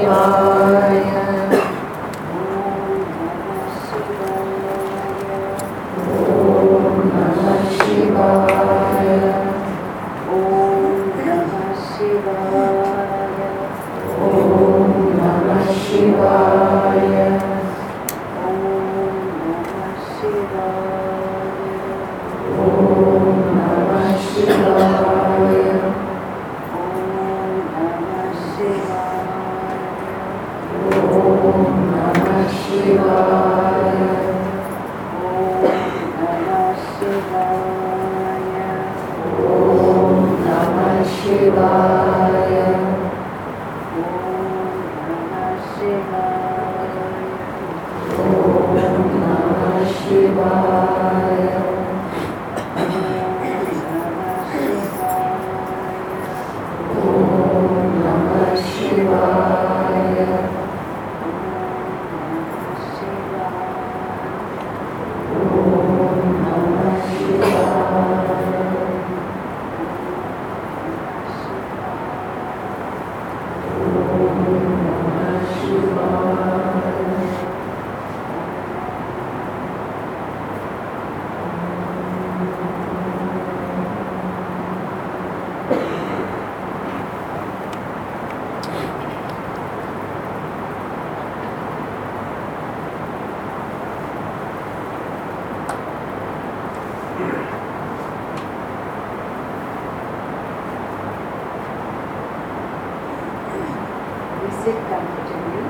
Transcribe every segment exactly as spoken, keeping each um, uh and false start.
Sit comfortably.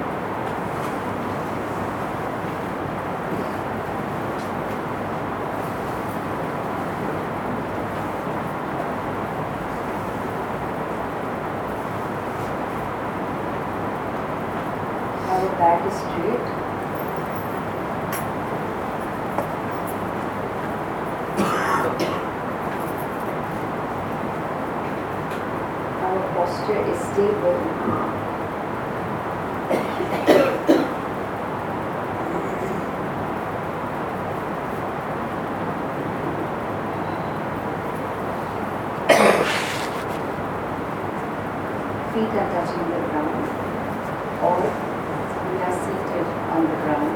Our back is straight. Our posture is stable. Feet are touching the ground, or we are seated on the ground.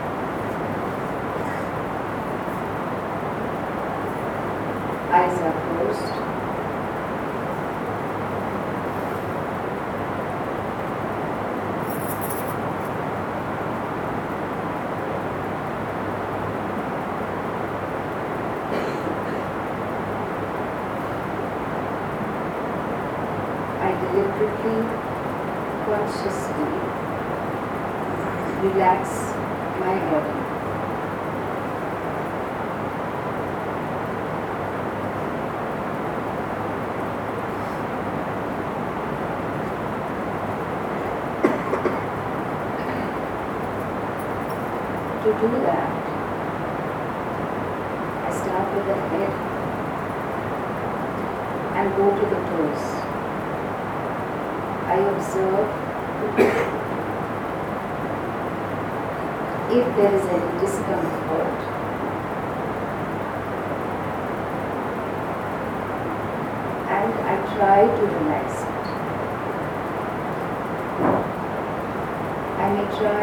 Eyes are closed. Deliberately, consciously relax my body. To do that, I start with the head and go to the toes. I observe if there is any discomfort, and I try to relax it. I may try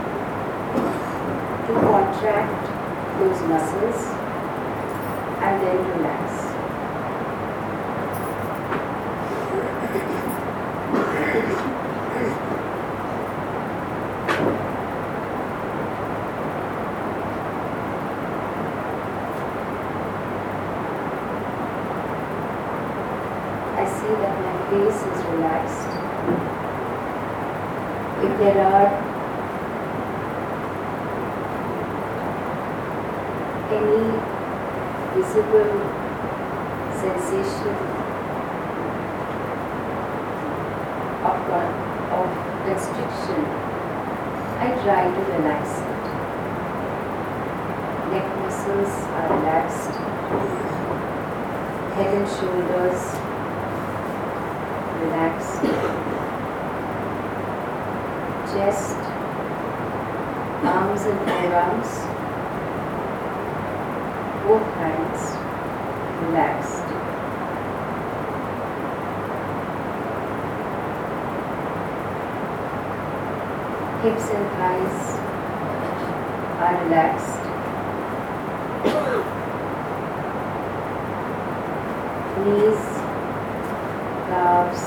to contract those muscles and then relax. I see that my face is relaxed. If there are any visible sensation of, of constriction, I try to relax it. Neck muscles are relaxed. Head and shoulders relaxed. Chest, arms and forearms, both hands relaxed. Hips and thighs are relaxed. Knees, calves,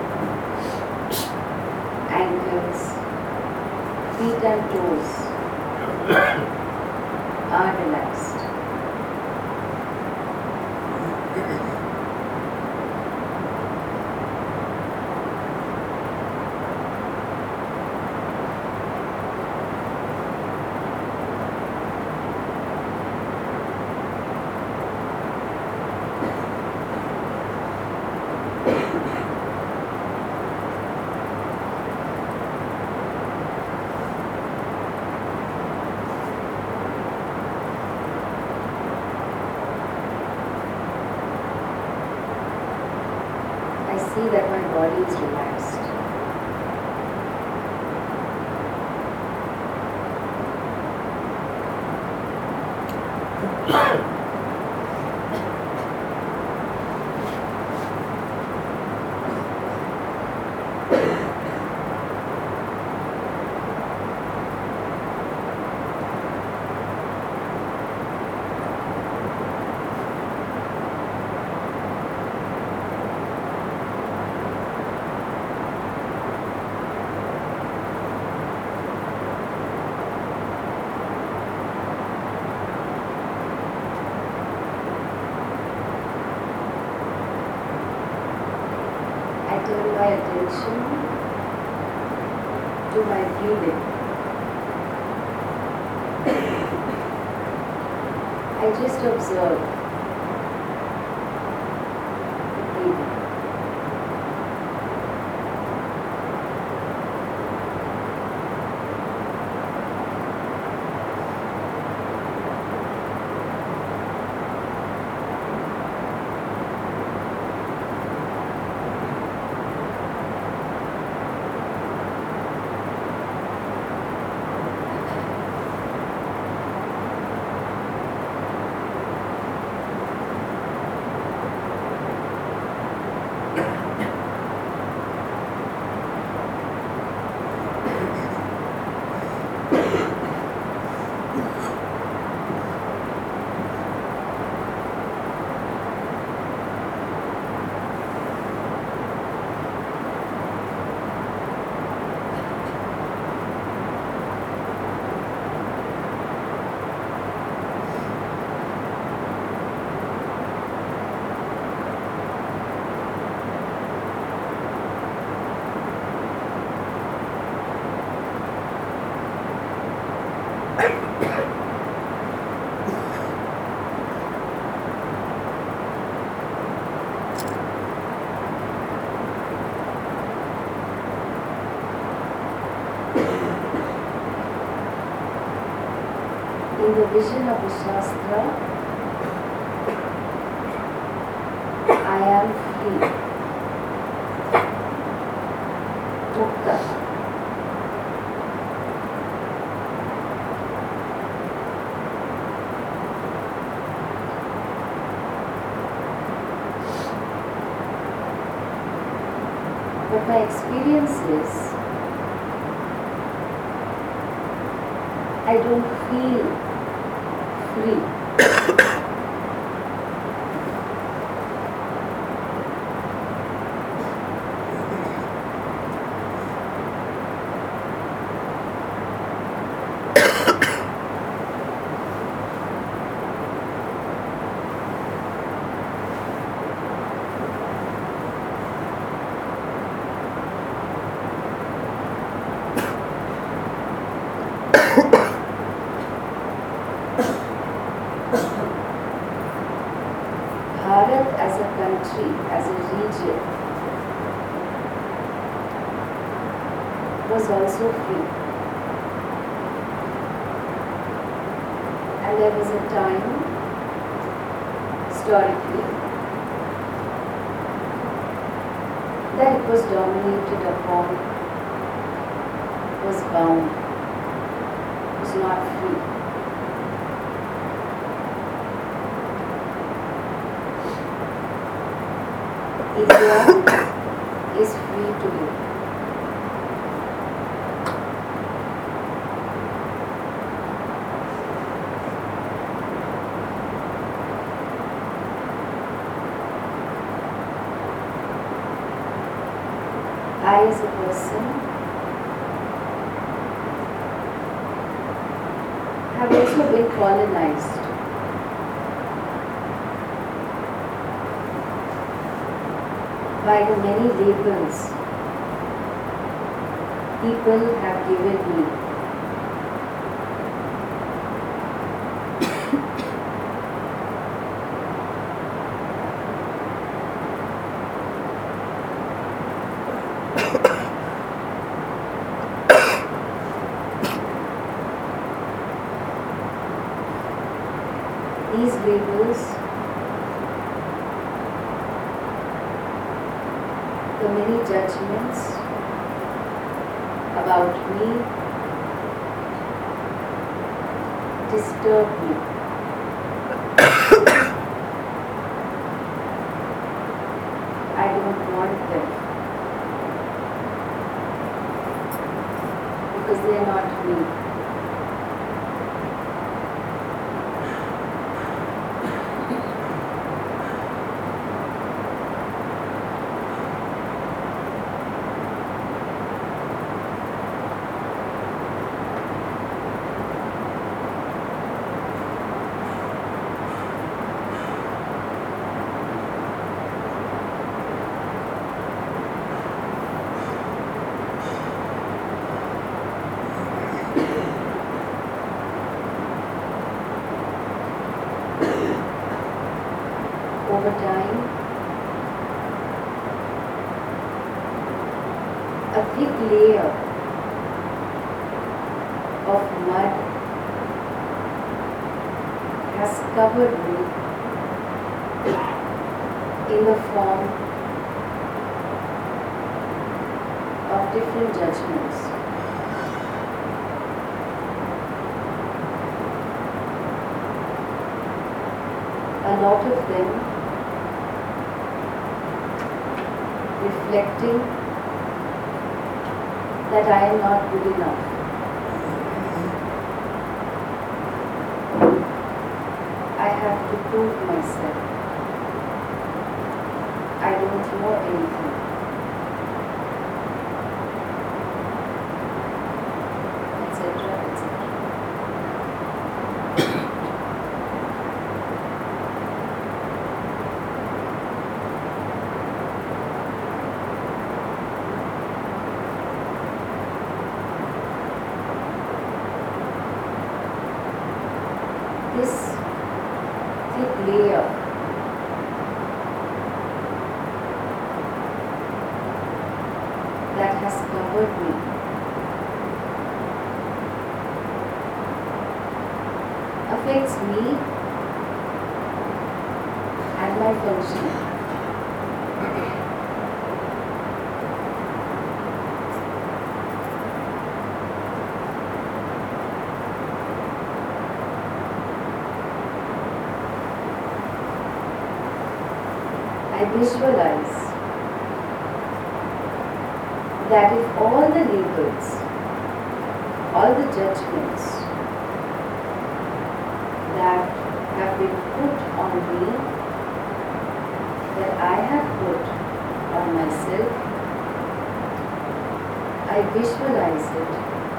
ankles, feet and toes are relaxed. I see that my body is relaxed. I turn my attention to my breathing. I just observe the breathing. In the vision of the Shastra, I am free, mukta. But my experience is, I don't feel free. Bharat as a country, as a region, was also free. And there was a time, historically, that it was dominated upon, was bound, was not free. India is free today. I as a person have also been colonized by the many labels people have given me. These labels, the many judgments about me, disturb me. I don't want them because they are not me. Over time, a thick layer of mud has covered me in the form of different judgments. A lot of them reflecting that I am not good enough. I have to prove myself. I don't know anything. et cetera et cetera. This thick layer that has covered me affects me and my function. I visualize that if all the labels, all the judgments that have been put on me, that I have put on myself, I visualize it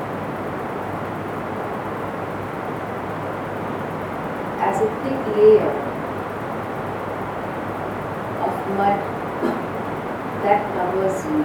as a thick layer of mud that covers me.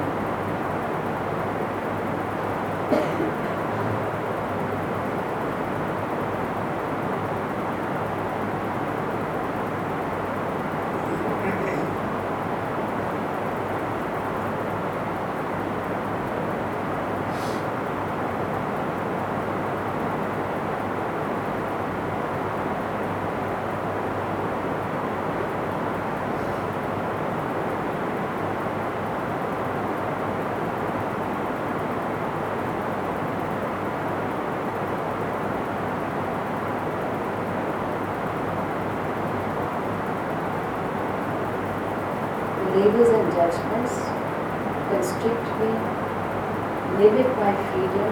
Labels and judgments constrict me, limit my freedom.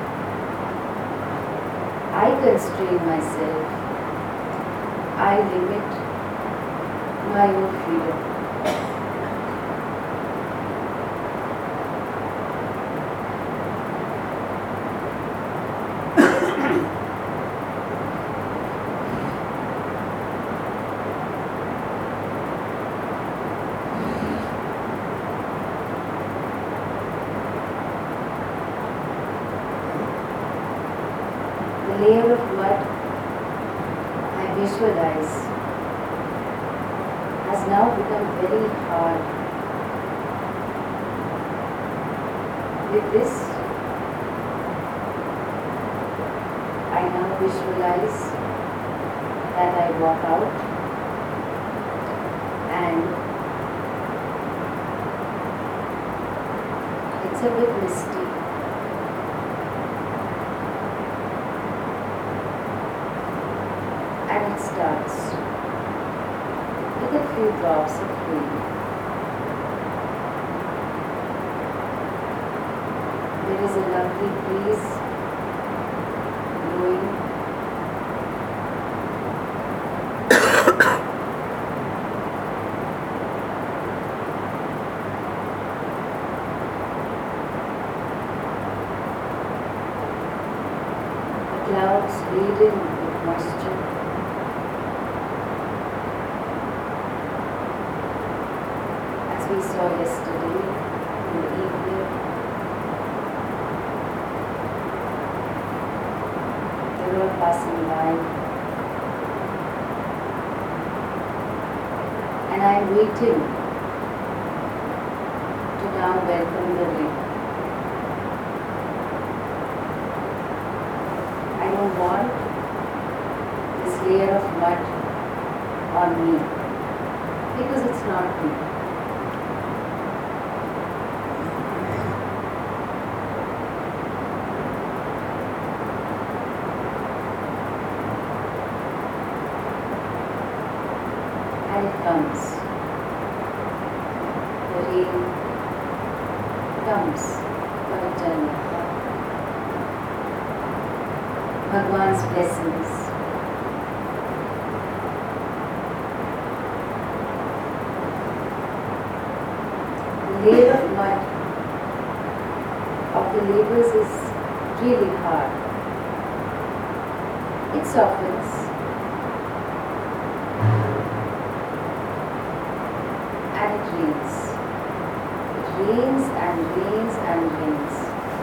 I constrain myself. I limit my own freedom. layer of mud I visualize has now become very hard. With this, I now visualize that I walk out and it's a bit misty. And it starts with a few drops of rain. There is a lovely breeze blowing. The clouds laden with moisture. As we saw yesterday in the evening, they were passing by, and I am waiting to now welcome the rain. I don't want this layer of mud on me because it's not me. And it comes. The rain comes for a journey. Bhagwan's blessings. The layer of mud of the labors is really hard. It softens. And it rains. It rains and rains and rains.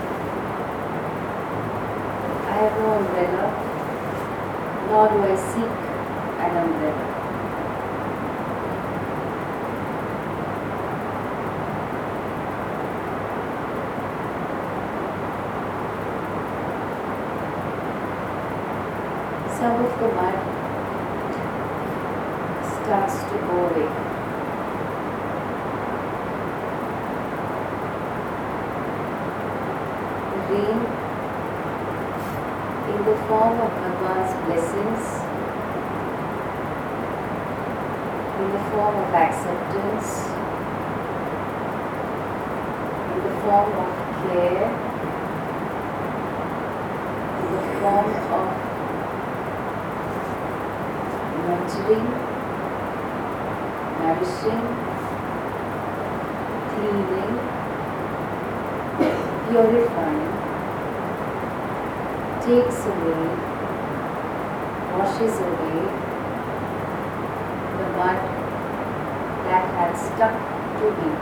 I have no umbrella, nor do I seek an umbrella. Some of the mud starts to go away. Rain in the form of Bhagwan's blessings, in the form of acceptance, in the form of care, in the form of nurturing, nourishing, cleaning, purifying, takes away, washes away the mud that had stuck to me.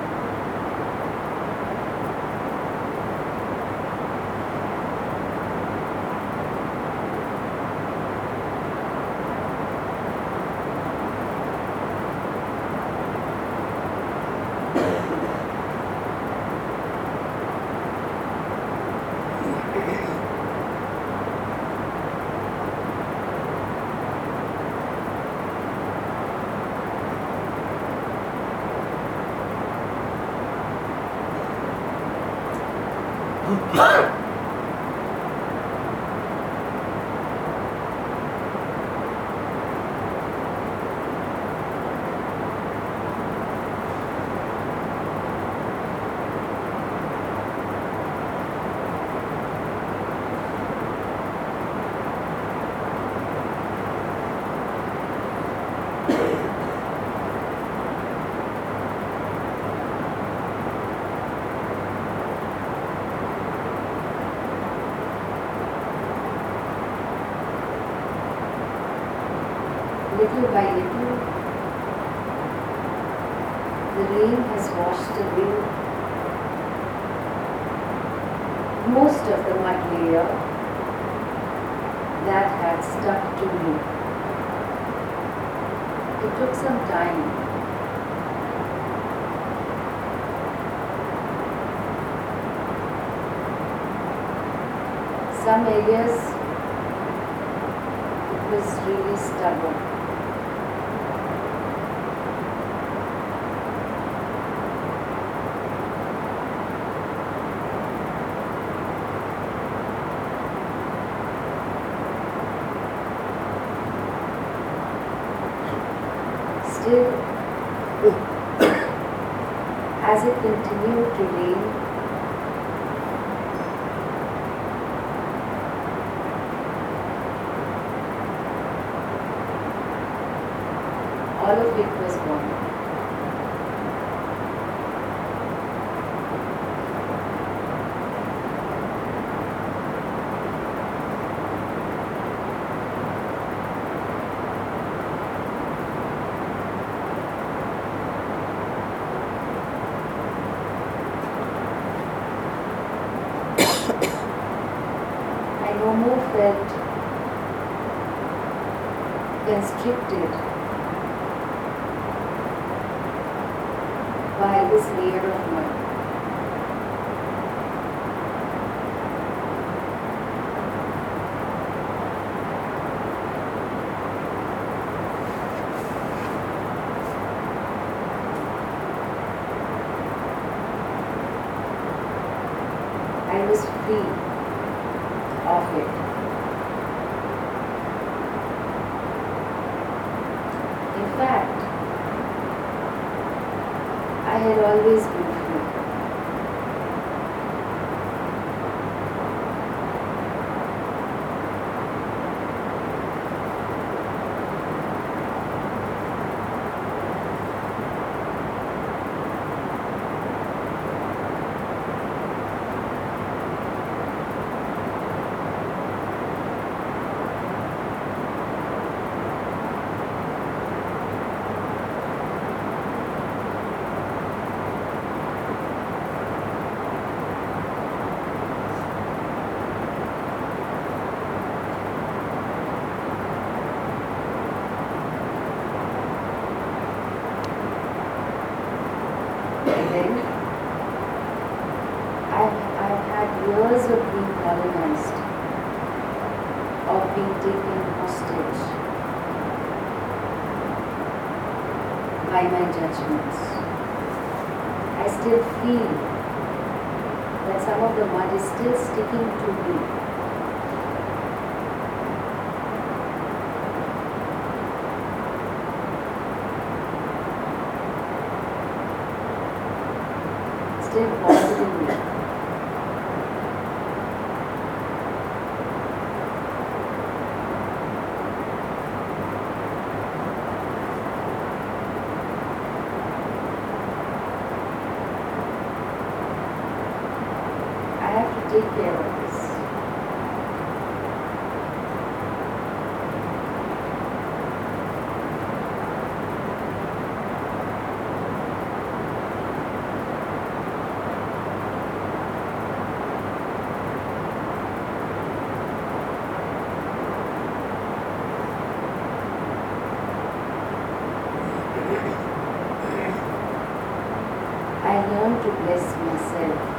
Little by little, the rain has washed away most of the mud layer that had stuck to me. It took some time. Some areas it was really stubborn. Still, as it continued to rain, all of it was gone. I no more felt constricted by this layer of mud. I was free of it. In fact, I had always been free. Then I've, I've had years of being colonized, of being taken hostage by my judgments. I still feel that some of the mud is still sticking to me. Still bothering me. I have to take care of this. I learn to bless myself.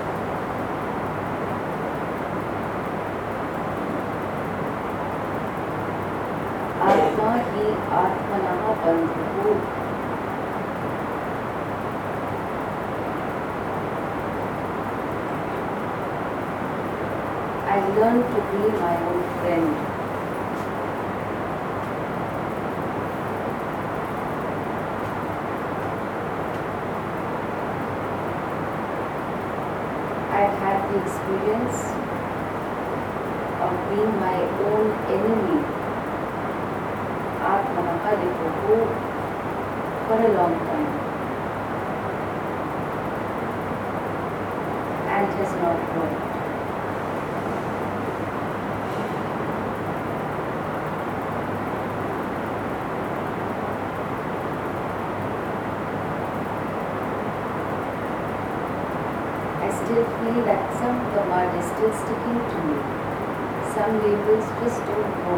आत्मा ही आत्मनः बंधुः. I learn to be my own friend. I've had the experience of being my own enemy, Atmanah Ripuhu, for a long time, and it has not worked. I still feel that some of the mud is still sticking to me. some labels just don't go.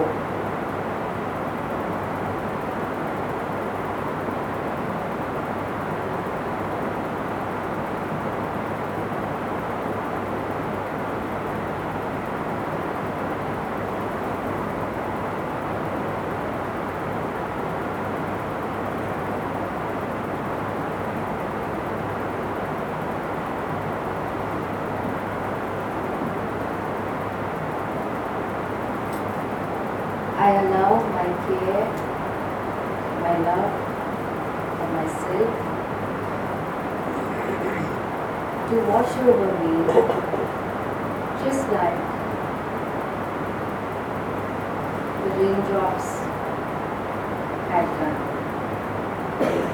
I allow my care, my love for myself to wash over me just like the raindrops had done.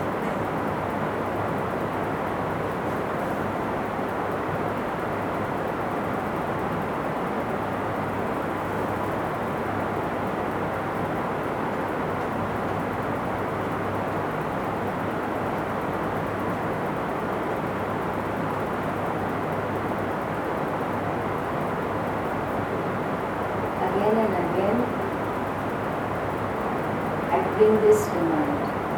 Again and again, I bring this to mind.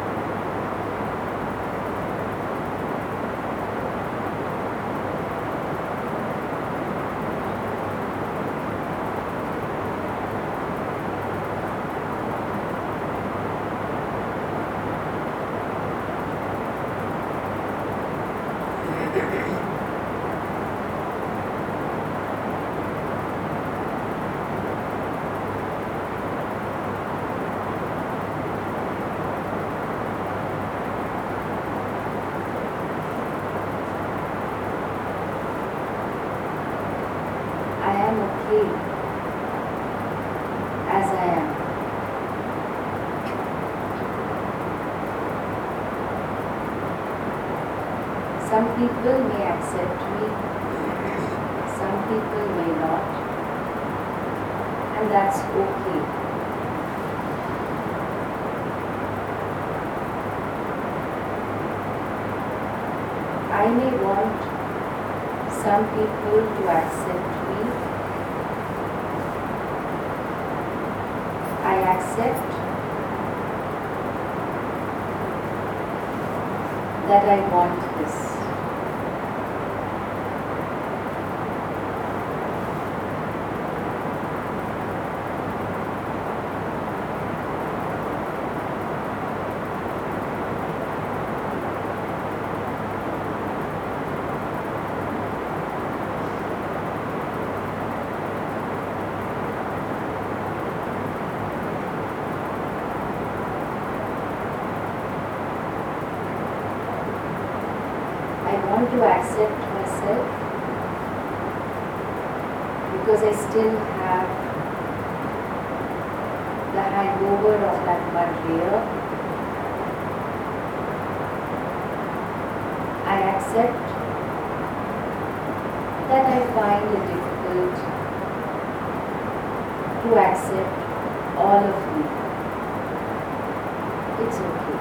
I am okay as I am. Some people may accept me, some people may not, and that's okay. I may want some people to accept me. I accept that I want this. I want to accept myself because I still have the hangover of that mud layer. I accept that I find it difficult to accept all of me. It's okay.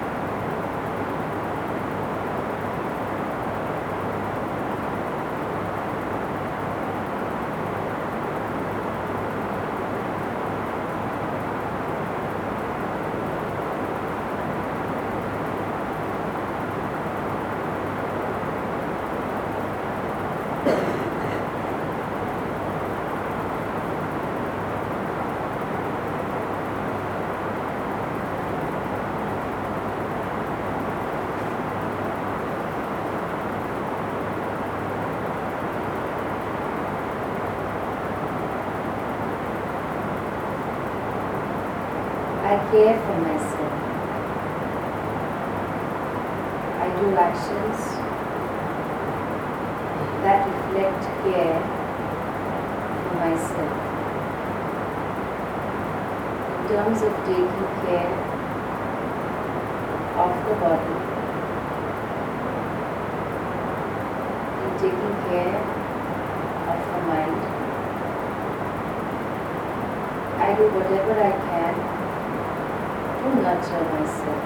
I care for myself. I do actions that reflect care for myself. In terms of taking care of the body, in taking care of the mind, I do whatever I can to nurture myself.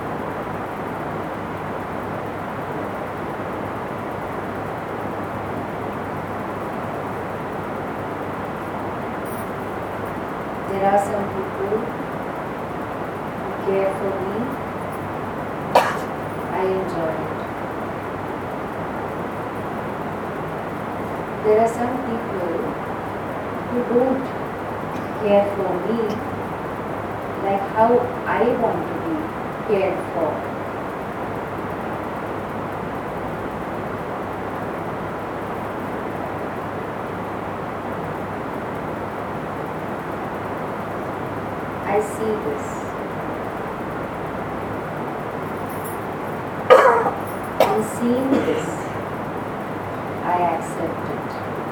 are some people who care for me. I enjoy it. There are some people who don't care for me like how I want to be cared for. I see this. And seeing this, I accept it.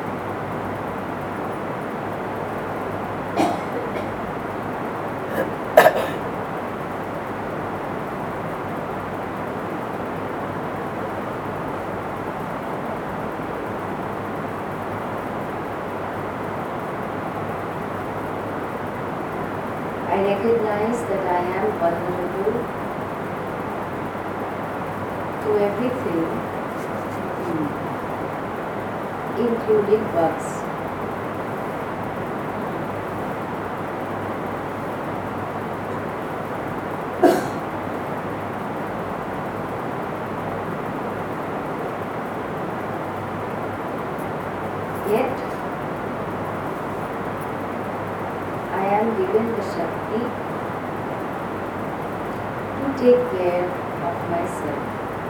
I recognize that I am vulnerable to everything, including bugs. Yet, I am given the Shakti to take care of myself.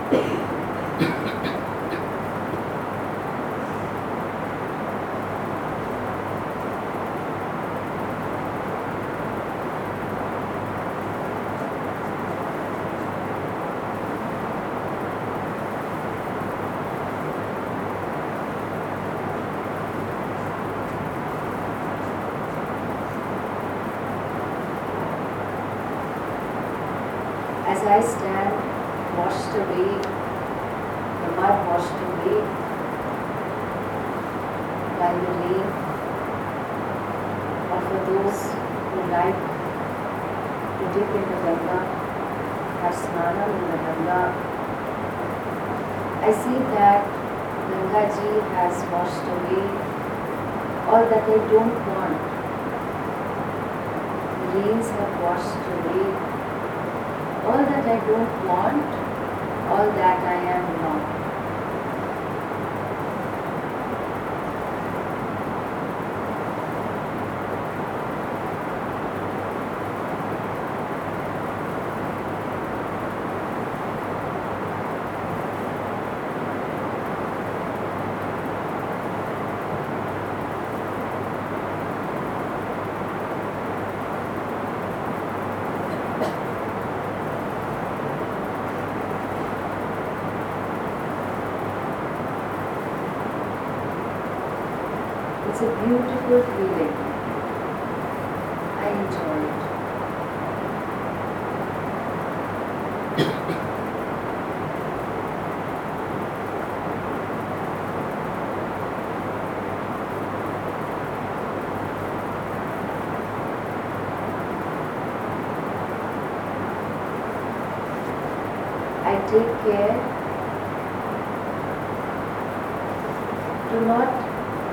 As I stand, washed away, the mud washed away by the rain, or for those who like to dip in the Ganga, have snanam in the Ganga, I see that Ganga Ji has washed away all that I don't want. The rains have washed away all that I don't want, all that I am not. It's a beautiful feeling. I enjoy it. I take care to not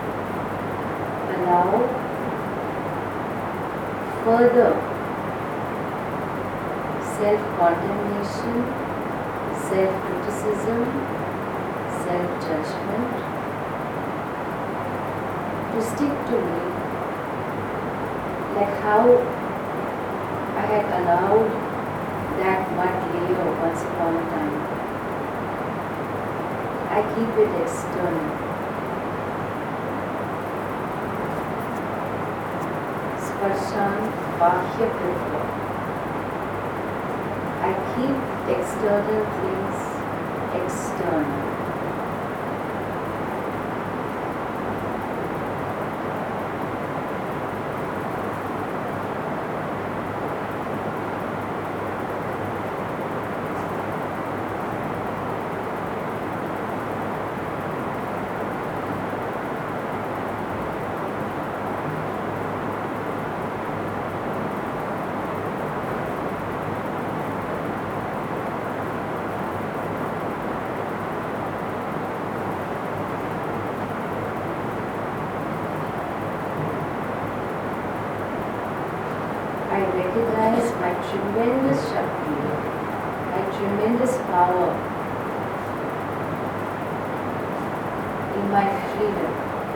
allow further self-condemnation, self-criticism, self-judgment to stick to me like how I had allowed that mud layer once upon a time. I keep it external. Sparshan Bahya Prithva. I keep external things external. recognize my tremendous Shakti, my tremendous power in my freedom.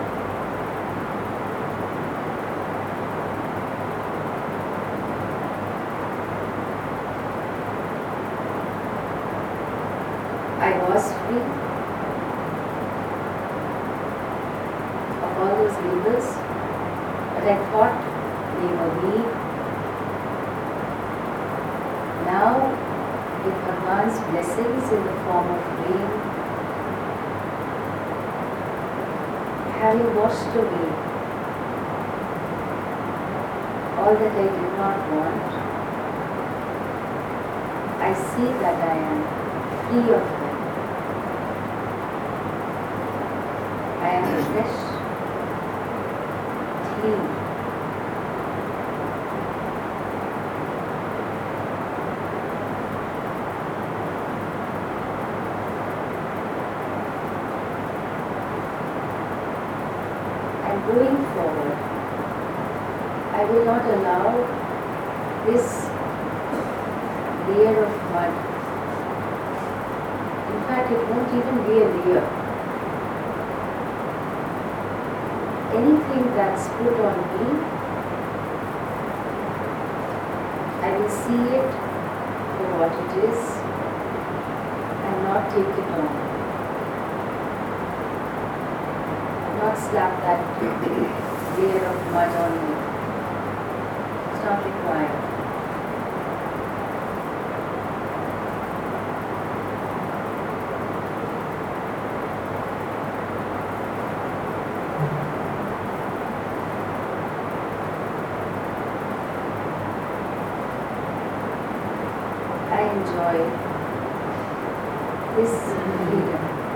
I was free of all those labels, but I thought they were me. Now, with Bhagwan's blessings in the form of rain, having washed away all that I did not want, I see that I am free of them. I am fresh, clean. And going forward, I will not allow this layer of mud. In fact, it won't even be a layer. Anything that's put on me, I will see it for what it is and not take it on. Not slap that layer of mud on me. It's not required. I enjoy this freedom.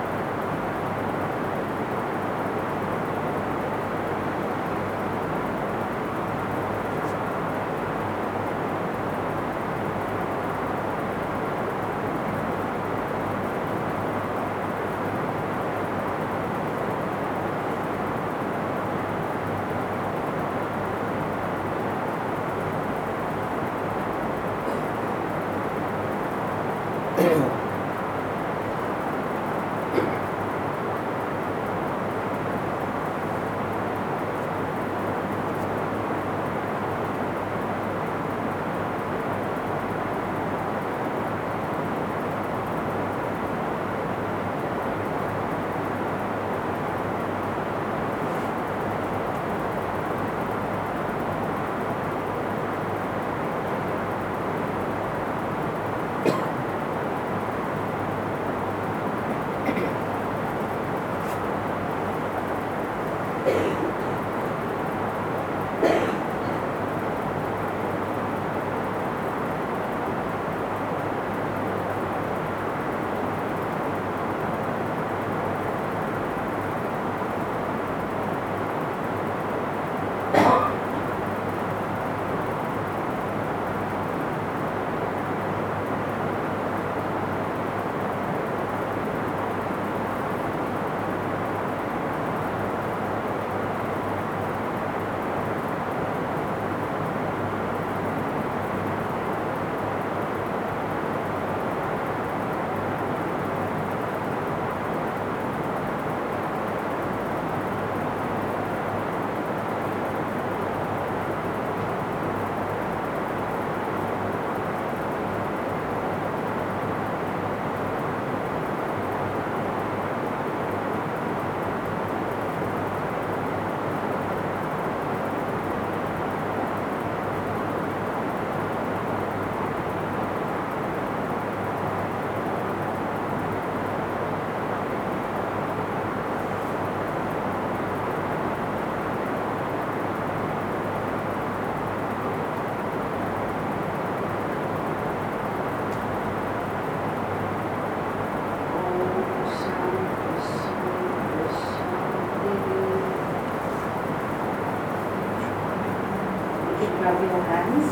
Rub your hands.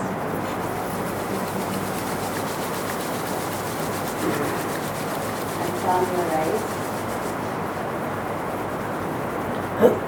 And calm your eyes.